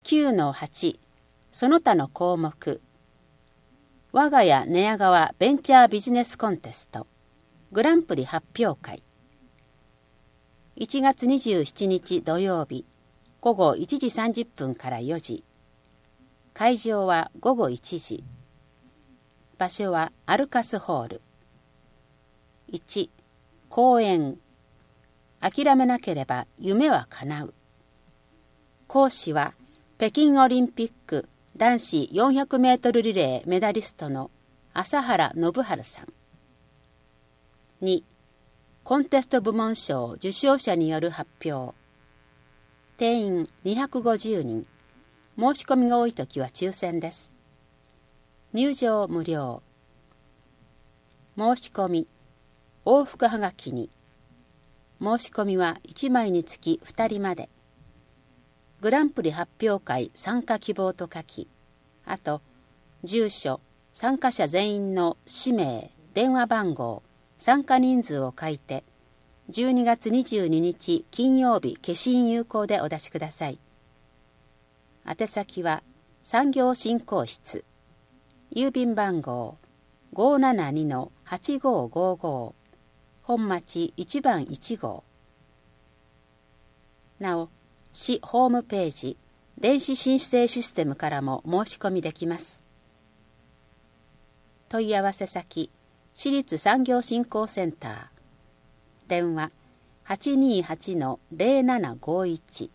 9-8 その他の項目我が家寝屋川ベンチャービジネスコンテストグランプリ発表会1月27日土曜日午後1時30分から4時会場は午後1時場所はアルカスホール1講演諦めなければ夢は叶う講師は北京オリンピック男子400メートルリレーメダリストの朝原信治さん。2. コンテスト部門賞受賞者による発表。定員250人。申し込みが多いときは抽選です。入場無料。申し込み。往復はがきに。申し込みは1枚につき2人まで。グランプリ発表会参加希望と書き、あと、住所、参加者全員の氏名、電話番号、参加人数を書いて、12月22日金曜日消印有効でお出しください。宛先は産業振興室、郵便番号 572-8555、本町1番1号。なお、市ホームページ、電子申請システムからも申し込みできます。問い合わせ先、市立産業振興センター。電話、828-0751。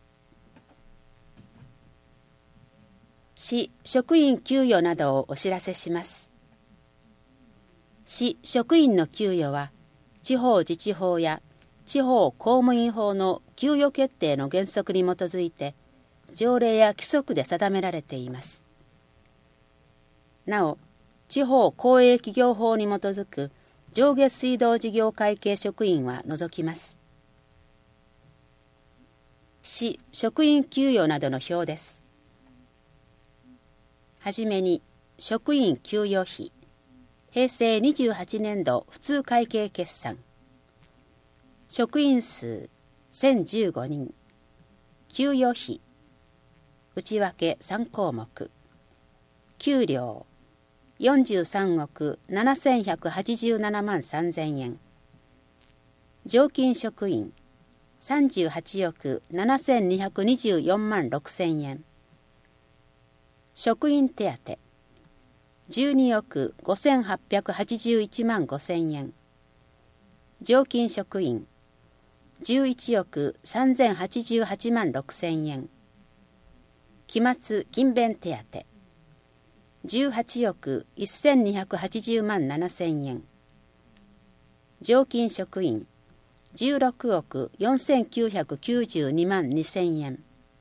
市職員給与などをお知らせします。市職員の給与は、地方自治法や地方公務員法の給与決定の原則に基づいて条例や規則で定められています。なお、地方公営企業法に基づく上下水道事業会計職員は除きます。市職員給与などの表です。はじめに職員給与費平成28年度普通会計決算職員数1015人給与費内訳3項目給料43億7187万3000円常勤職員38億7224万6000円職員手当12億5881万5000円常勤職員11億3088万6000円期末勤勉手当18億1280万7000円常勤職員16億4992万2000円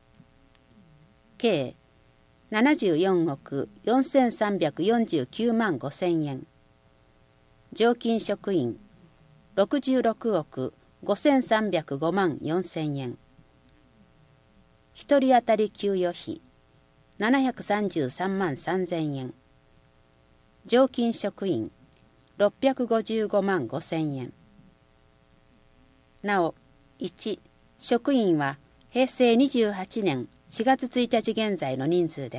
計74億4349万5000円常勤職員66億5305万4000円一人当たり給与費733万3000円常勤職員655万5000円なお1職員は平成28年4月1日現在の人数です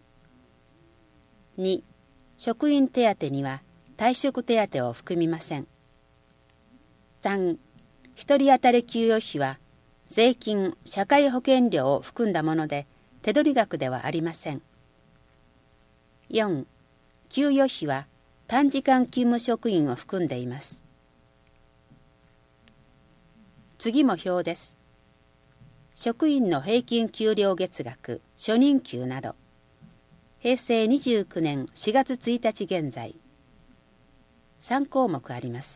。2職員手当には退職手当を含みません。3一人当たり給与費は税金・社会保険料を含んだもので手取り額ではありません。4給与費は短時間勤務職員を含んでいます。次も表です。職員の平均給料月額、初任給など、平成29年4月1日現在、3項目あります。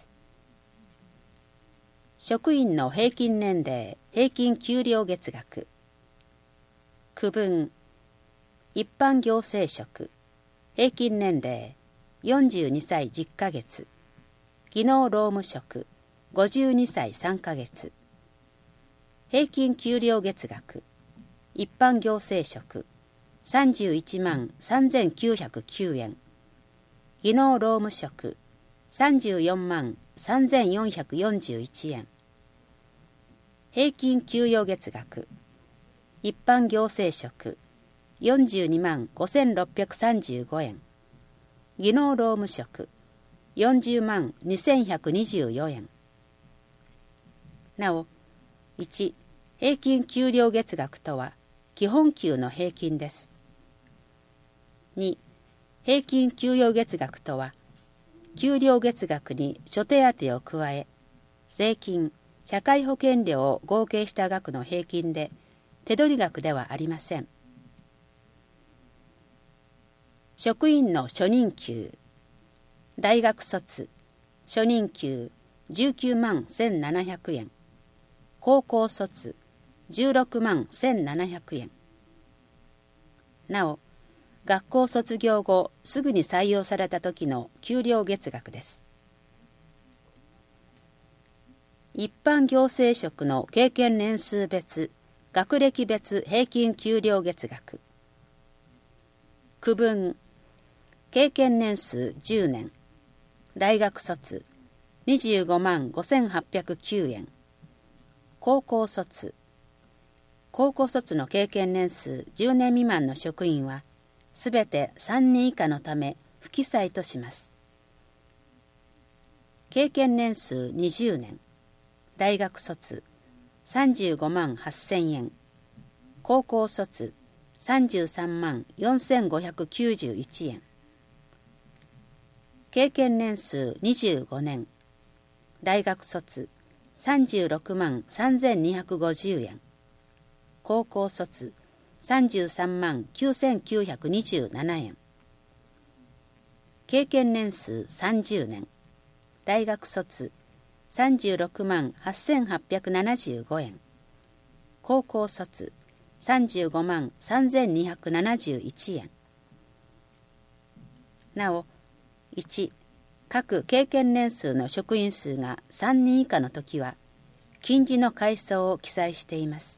職員の平均年齢、平均給料月額、区分、一般行政職、平均年齢、42歳10ヶ月、技能労務職、52歳3ヶ月、平均給料月額一般行政職31万3909円技能労務職34万3441円平均給与月額一般行政職 42万5635円。技能労務職40万2124円。なお、1、平均給料月額とは基本給の平均です。2、平均給与月額とは、給料月額に諸手当を加え、税金、社会保険料を合計した額の平均で、手取り額ではありません。職員の初任給、大学卒、初任給19万1700円、高校卒16万1700円。なお、学校卒業後すぐに採用された時の給料月額です。一般行政職の経験年数別、学歴別平均給料月額。区分、経験年数10年、大学卒25万5809円、高校卒の経験年数10年未満の職員は、すべて3人以下のため不記載とします。経験年数20年、大学卒35万8000円、高校卒33万4591円。経験年数25年、大学卒36万3250円、高校卒33万9927円。経験年数30年、大学卒36万8875円、高校卒35万3271円。なお、1、各経験年数の職員数が3人以下のときは、近似の階層を記載しています。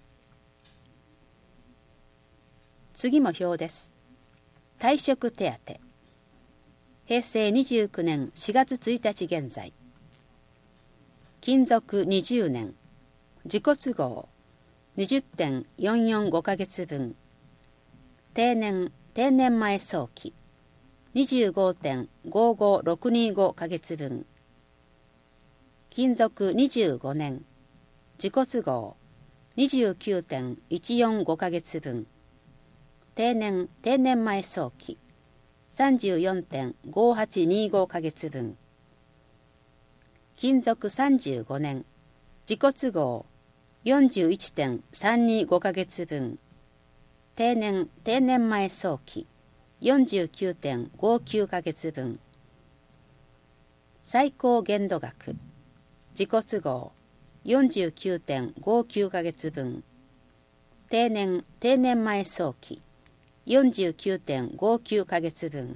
次も表です。退職手当。平成29年4月1日現在。勤続20年、自己都合 20.445 ヶ月分。定年前早期 25.55625 ヶ月分。勤続25年、自己都合 29.145 ヶ月分。定年前早期 34.5825 ヶ月分。勤続35年、自己都合 41.325 ヶ月分。定年前早期 49.59 ヶ月分。最高限度額、自己都合 49.59 ヶ月分。定年前早期 49.59 ヶ月分。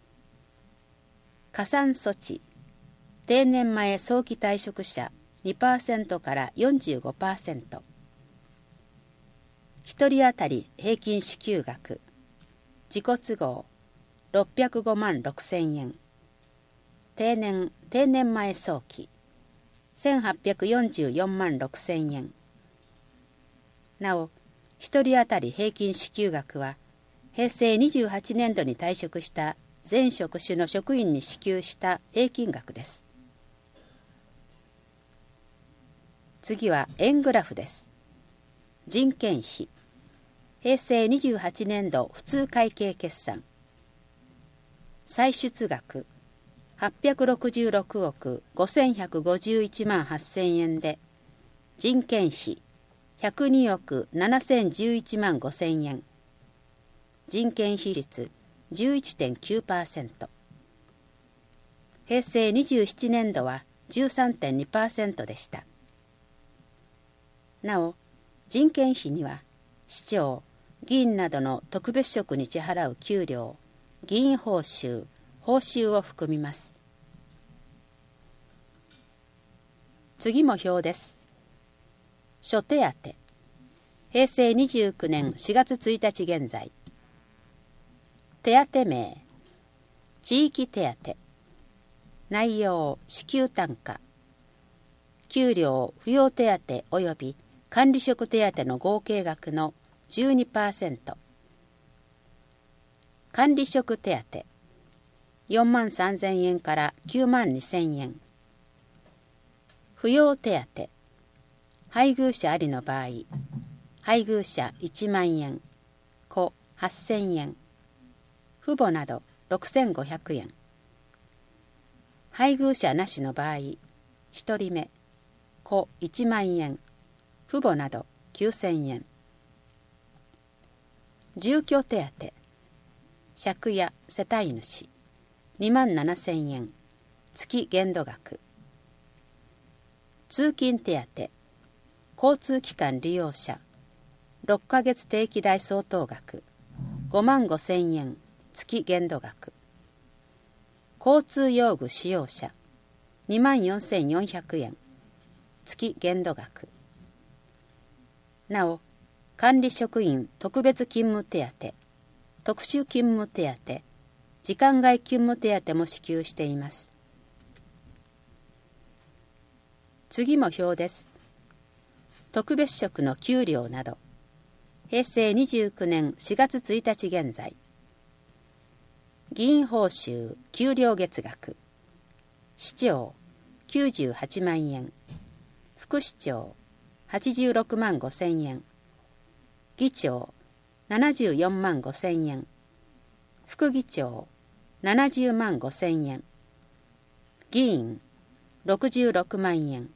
加算措置、定年前早期退職者 2% から 45%。1人当たり平均支給額、自己都合605万6000円。定年前早期1844万6000円。なお、1人当たり平均支給額は、平成28年度に退職した全職種の職員に支給した平均額です。次は円グラフです。人件費。平成28年度普通会計決算。歳出額866億5151万8000円で、人件費102億7011万5000円。人件費率 11.9%。平成27年度は 13.2% でした。なお、人件費には市長、議員などの特別職に支払う給料、議員報酬を含みます。次も表です。諸手当。平成29年4月1日現在。手当名、地域手当。内容、支給単価。給料、扶養手当及び管理職手当の合計額の 12%、 管理職手当43,000円から92,000円。扶養手当配偶者ありの場合、配偶者1万円、子8,000円、父母など6,500円。配偶者なしの場合、1人目、子1万円、父母など9,000円。住居手当借家世帯主27,000円、月限度額。通勤手当交通機関利用者6ヶ月定期代相当額55,000円、月限度額。交通用具使用者24,400円、月限度額。なお、管理職員特別勤務手当、特殊勤務手当、時間外勤務手当も支給しています。次も表です。特別職の給料など、平成29年4月1日現在、議員報酬給料月額、市長98万円、副市長86万5千円、議長74万5千円、副議長70万5千円、議員66万円。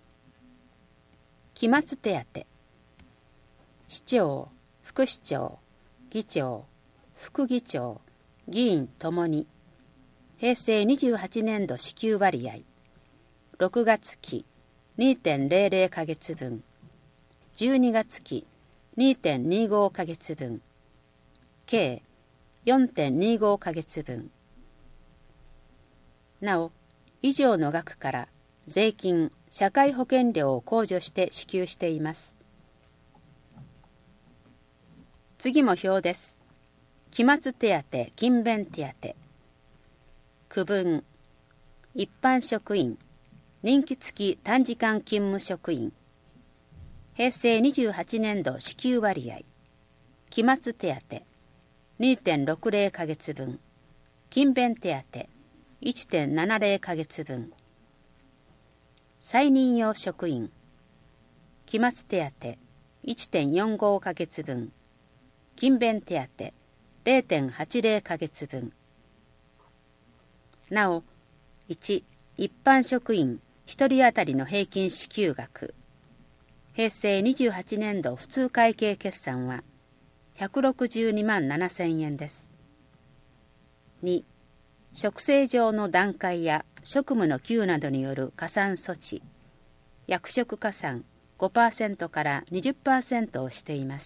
期末手当、市長、副市長、議長、副議長、議員ともに平成28年度支給割合6月期 2.00 ヶ月分、12月期 2.25 ヶ月分、計 4.25 ヶ月分。なお、以上の額から税金、社会保険料を控除して支給しています。次も表です。期末手当、勤勉手当。区分、一般職員、任期付き短時間勤務職員。平成28年度支給割合。期末手当、2.60 ヶ月分。勤勉手当、1.70 ヶ月分。再任用職員、期末手当 1.45 ヶ月分、勤勉手当 0.80 ヶ月分。なお、1、一般職員1人当たりの平均支給額、平成28年度普通会計決算は162万7千円です。2、職制上の段階や職務の給などによる加算措置、役職加算 5% から 20% をしています。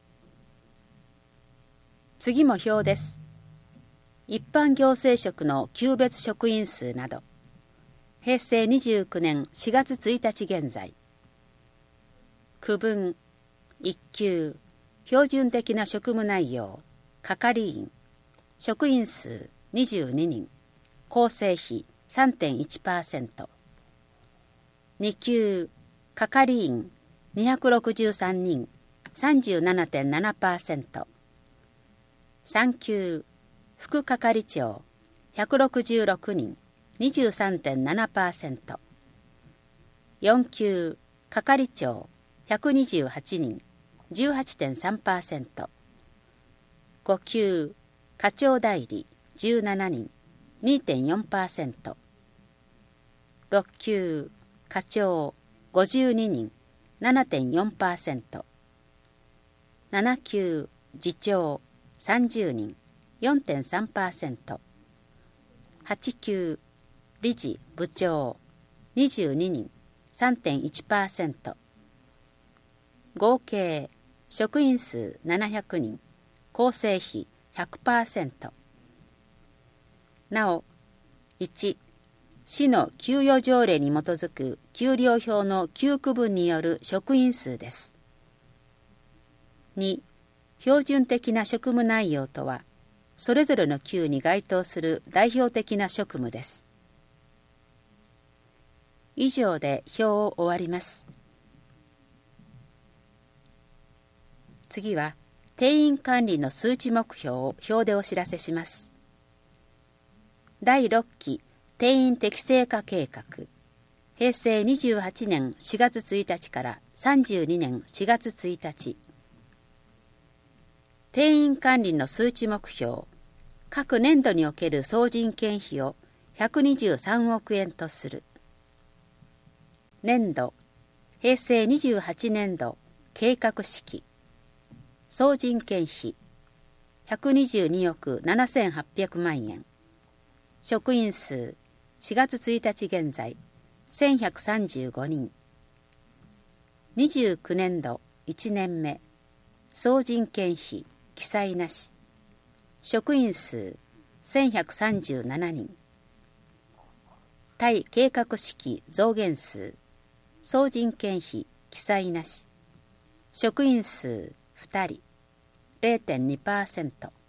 次も表です。一般行政職の級別職員数など、平成29年4月1日現在、区分、1級、標準的な職務内容、係員、職員数22人、構成比 3.1%。2級、係員263人、37.7%。3級、副係長166人、23.7%。4級、係長128人、18.3%。5級、課長代理17人、2.4%。6級、課長52人、7.4%。7級、次長30人、4.3%。8級、理事部長22人、3.1%。合計職員数700人、構成比 100%。なお、1、市の給与条例に基づく給料表の給区分による職員数です。2、標準的な職務内容とは、それぞれの級に該当する代表的な職務です。以上で表を終わります。次は、 定員管理の数値目標を表でお知らせします。第6期定員適正化計画、平成28年4月1日から32年4月1日。定員管理の数値目標、各年度における総人件費を123億円とする。年度、平成28年度計画式、総人件費122億7800万円。職員数4月1日現在1135人。29年度1年目総人件費記載なし。職員数1137人。対計画式増減数総人件費記載なし。職員数2人 0.2%。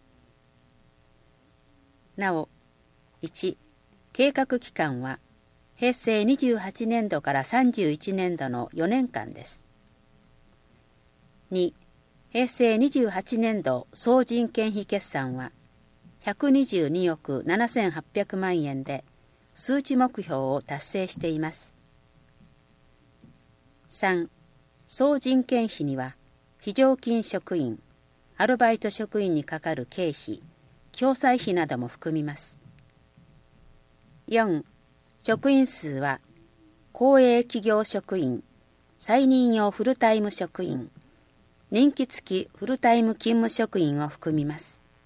なお、1、計画期間は平成28年度から31年度の4年間です。2、平成28年度総人件費決算は122億7800万円で数値目標を達成しています。3、総人件費には非常勤職員、アルバイト職員にかかる経費、共済費なども含みます。4、職員数は公営企業職員、再任用フルタイム職員、任期付きフルタイム勤務職員を含みます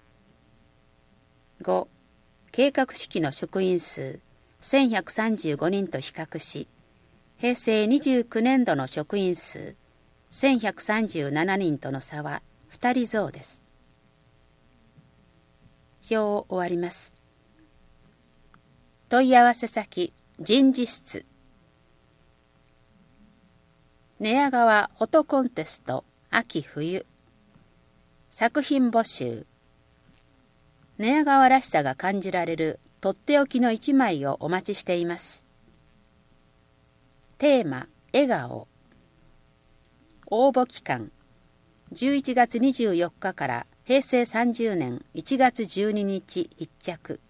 。5、計画式の職員数1135人と比較し、平成29年度の職員数1137人との差は2人増です。表を終わります。問い合わせ先人事室。寝屋川フォトコンテスト秋冬。作品募集。寝屋川らしさが感じられるとっておきの一枚をお待ちしています。テーマ笑顔。応募期間11月24日から平成30年1月12日必着。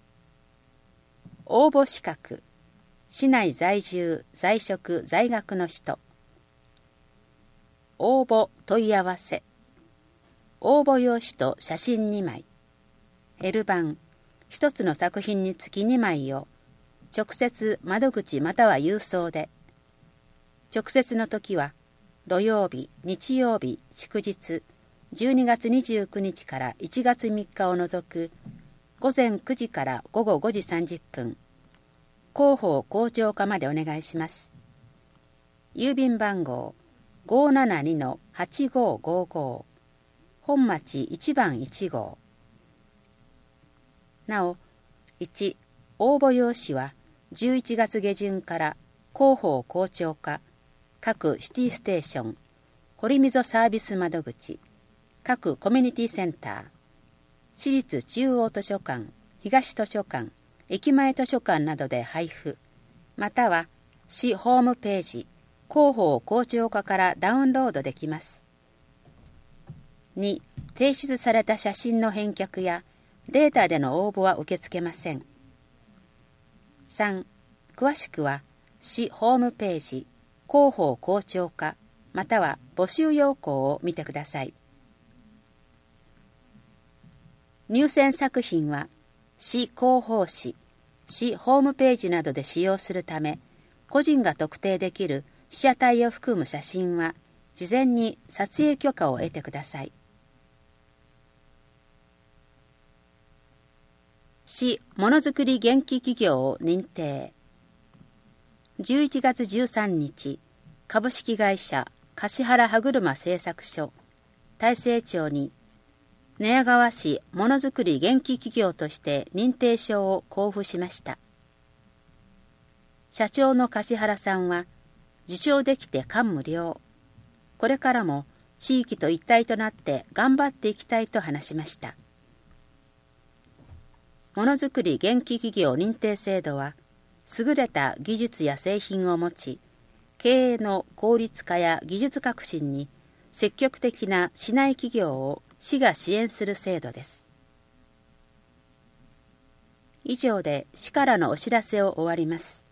応募資格、市内在住、在職、在学の人。応募問い合わせ。応募用紙と写真2枚。L 版、1つの作品につき2枚を直接窓口または郵送で。直接の時は土曜日、日曜日、祝日、12月29日から1月3日を除く午前9時から午後5時30分、広報広聴課までお願いします。郵便番号 572-8555 本町1番1号。なお、1、応募用紙は11月下旬から広報広聴課各シティステーション、堀溝サービス窓口、各コミュニティセンター、市立中央図書館、東図書館、駅前図書館などで配布、または市ホームページ、広報広聴課からダウンロードできます。2、提出された写真の返却やデータでの応募は受け付けません。3、詳しくは市ホームページ、広報広聴課、または募集要項を見てください。入選作品は市広報誌、市ホームページなどで使用するため、個人が特定できる被写体を含む写真は事前に撮影許可を得てください。市ものづくり元気企業を認定。11月13日、株式会社橿原歯車製作所大成町に寝屋川市ものづくり元気企業として認定証を交付しました。社長の橿原さんは、受賞できて感無量。これからも地域と一体となって頑張っていきたいと話しました。ものづくり元気企業認定制度は、優れた技術や製品を持ち、経営の効率化や技術革新に積極的な市内企業を市が支援する制度です。以上で市からのお知らせを終わります。